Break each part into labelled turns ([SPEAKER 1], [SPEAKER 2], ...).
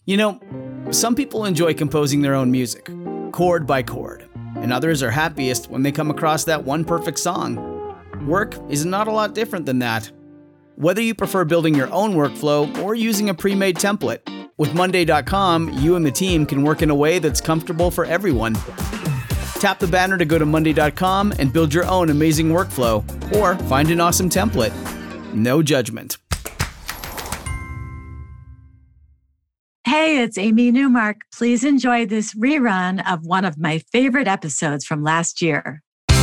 [SPEAKER 1] You know, some people enjoy composing their own music, chord by chord, and others are happiest when they come across that one perfect song. Work is not a lot different than that. Whether you prefer building your own workflow or using a pre-made template, with Monday.com, you and the team can work in a way that's comfortable for everyone. Tap the banner to go to Monday.com and build your own amazing workflow, or find an awesome template. No judgment.
[SPEAKER 2] Hey, it's Amy Newmark. Please enjoy this rerun of one of my favorite episodes from last year.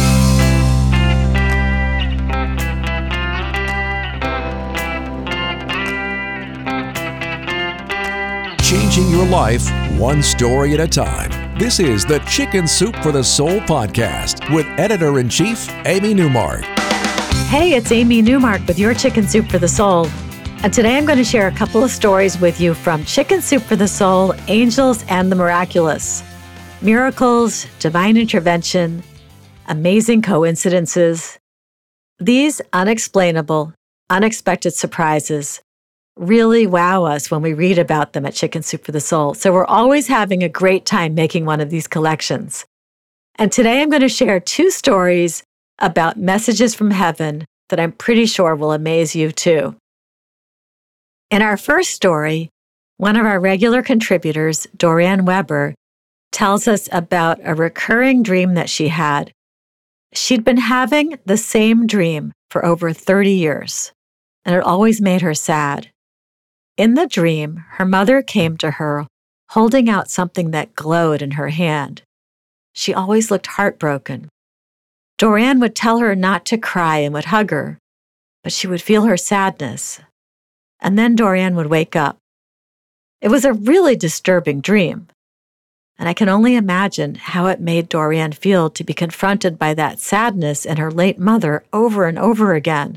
[SPEAKER 3] Changing your life one story at a time. This is the Chicken Soup for the Soul podcast with Editor-in-Chief Amy Newmark.
[SPEAKER 2] Hey, it's Amy Newmark with your Chicken Soup for the Soul. And today I'm going to share a couple of stories with you from Chicken Soup for the Soul, Angels and the Miraculous. Miracles, divine intervention, amazing coincidences. These unexplainable, unexpected surprises really wow us when we read about them at Chicken Soup for the Soul. So we're always having a great time making one of these collections. And today I'm going to share two stories about messages from heaven that I'm pretty sure will amaze you too. In our first story, one of our regular contributors, Dorianne Weber, tells us about a recurring dream that she had. She'd been having the same dream for over 30 years, and it always made her sad. In the dream, her mother came to her holding out something that glowed in her hand. She always looked heartbroken. Dorianne would tell her not to cry and would hug her, but she would feel her sadness. And then Dorianne would wake up. It was a really disturbing dream, and I can only imagine how it made Dorianne feel to be confronted by that sadness in her late mother over and over again.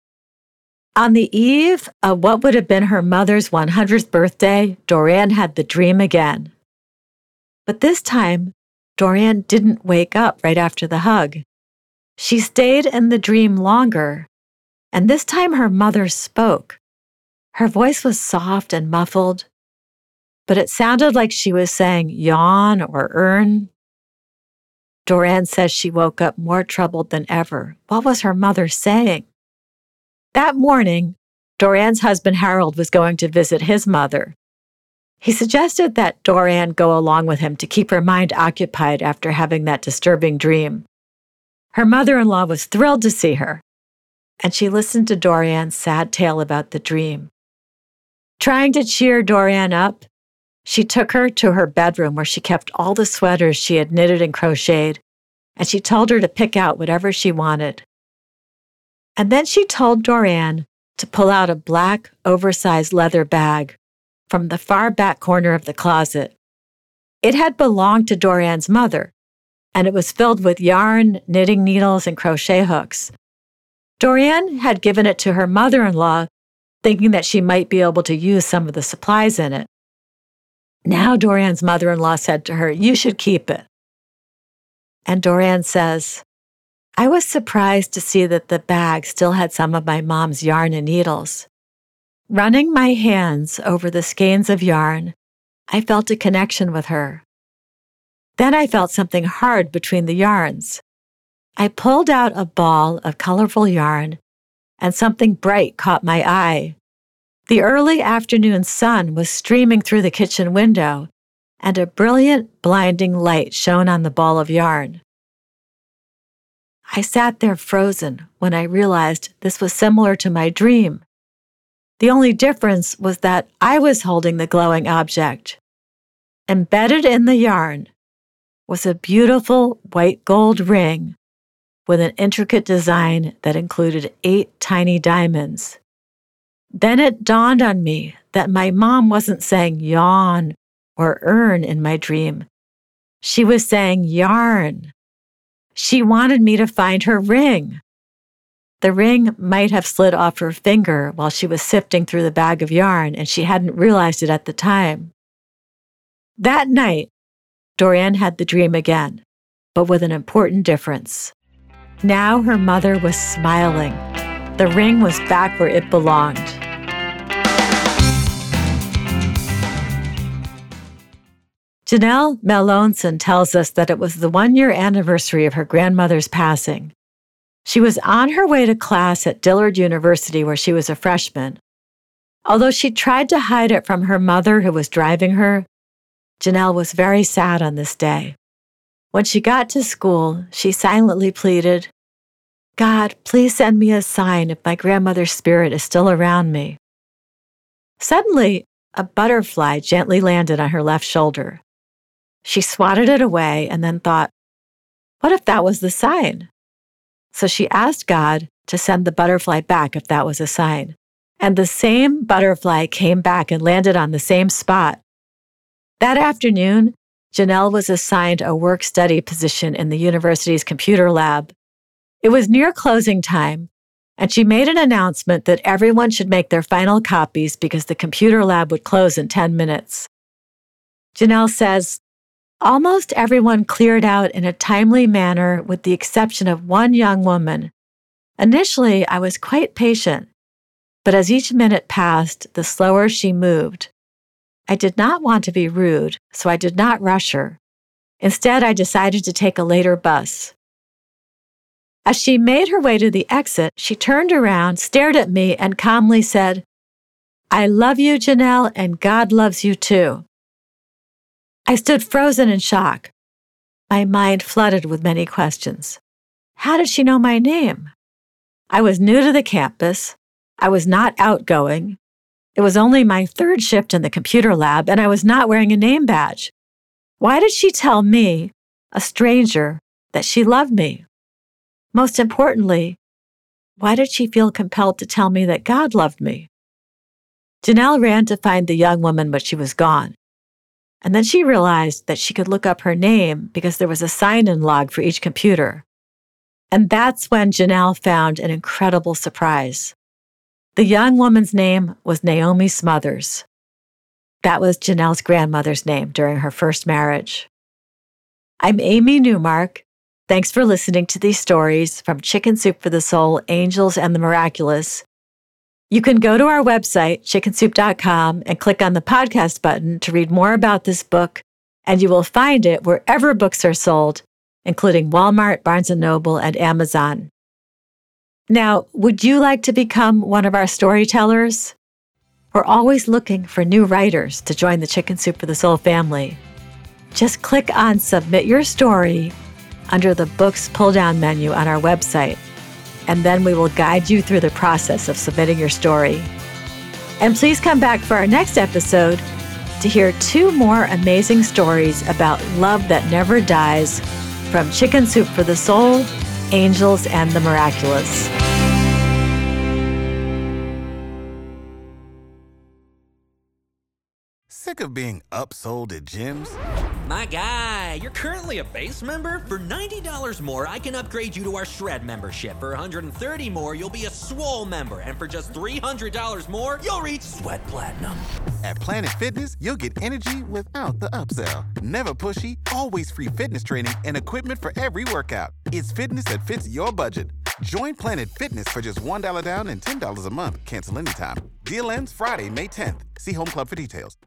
[SPEAKER 2] On the eve of what would have been her mother's 100th birthday, Dorianne had the dream again. But this time, Dorianne didn't wake up right after the hug. She stayed in the dream longer, and this time her mother spoke. Her voice was soft and muffled, but it sounded like she was saying yawn or earn. Dorianne says she woke up more troubled than ever. What was her mother saying? That morning, Dorianne's husband Harold was going to visit his mother. He suggested that Dorianne go along with him to keep her mind occupied after having that disturbing dream. Her mother-in-law was thrilled to see her, and she listened to Dorianne's sad tale about the dream. Trying to cheer Dorianne up, she took her to her bedroom where she kept all the sweaters she had knitted and crocheted, and she told her to pick out whatever she wanted. And then she told Dorianne to pull out a black, oversized leather bag from the far back corner of the closet. It had belonged to Dorianne's mother, and it was filled with yarn, knitting needles, and crochet hooks. Dorianne had given it to her mother-in-law, thinking that she might be able to use some of the supplies in it. Now Dorianne's mother-in-law said to her, "You should keep it." And Dorianne says, "I was surprised to see that the bag still had some of my mom's yarn and needles. Running my hands over the skeins of yarn, I felt a connection with her. Then I felt something hard between the yarns. I pulled out a ball of colorful yarn, and something bright caught my eye. The early afternoon sun was streaming through the kitchen window, and a brilliant, blinding light shone on the ball of yarn. I sat there frozen when I realized this was similar to my dream. The only difference was that I was holding the glowing object. Embedded in the yarn was a beautiful white gold ring with an intricate design that included 8 tiny diamonds. Then it dawned on me that my mom wasn't saying yawn or earn in my dream. She was saying yarn. She wanted me to find her ring. The ring might have slid off her finger while she was sifting through the bag of yarn, and she hadn't realized it at the time. That night, Dorianne had the dream again, but with an important difference. Now her mother was smiling. The ring was back where it belonged. Janelle Malonson tells us that it was the 1-year anniversary of her grandmother's passing. She was on her way to class at Dillard University where she was a freshman. Although she tried to hide it from her mother who was driving her, Janelle was very sad on this day. When she got to school, she silently pleaded, "God, please send me a sign if my grandmother's spirit is still around me." Suddenly, a butterfly gently landed on her left shoulder. She swatted it away and then thought, what if that was the sign? So she asked God to send the butterfly back if that was a sign. And the same butterfly came back and landed on the same spot. That afternoon, Janelle was assigned a work-study position in the university's computer lab. It was near closing time, and she made an announcement that everyone should make their final copies because the computer lab would close in 10 minutes. Janelle says, almost everyone cleared out in a timely manner with the exception of one young woman. Initially, I was quite patient, but as each minute passed, the slower she moved. I did not want to be rude, so I did not rush her. Instead, I decided to take a later bus. As she made her way to the exit, she turned around, stared at me, and calmly said, "I love you, Janelle, and God loves you too." I stood frozen in shock. My mind flooded with many questions. How did she know my name? I was new to the campus. I was not outgoing. It was only my third shift in the computer lab, and I was not wearing a name badge. Why did she tell me, a stranger, that she loved me? Most importantly, why did she feel compelled to tell me that God loved me? Janelle ran to find the young woman, but she was gone. And then she realized that she could look up her name because there was a sign-in log for each computer. And that's when Janelle found an incredible surprise. The young woman's name was Naomi Smothers. That was Janelle's grandmother's name during her first marriage. I'm Amy Newmark. Thanks for listening to these stories from Chicken Soup for the Soul, Angels, and the Miraculous. You can go to our website, chickensoup.com, and click on the podcast button to read more about this book, and you will find it wherever books are sold, including Walmart, Barnes & Noble, and Amazon. Now, would you like to become one of our storytellers? We're always looking for new writers to join the Chicken Soup for the Soul family. Just click on Submit Your Story under the Books pull-down menu on our website, and then we will guide you through the process of submitting your story. And please come back for our next episode to hear 2 more amazing stories about love that never dies from Chicken Soup for the Soul, Angels, and the Miraculous.
[SPEAKER 4] Sick of being upsold at gyms?
[SPEAKER 5] My guy, you're currently a base member? For $90 more, I can upgrade you to our Shred membership. For $130 more, you'll be a Swole member. And for just $300 more, you'll reach Sweat Platinum.
[SPEAKER 4] At Planet Fitness, you'll get energy without the upsell. Never pushy, always free fitness training and equipment for every workout. It's fitness that fits your budget. Join Planet Fitness for just $1 down and $10 a month. Cancel anytime. Deal ends Friday, May 10th. See Home Club for details.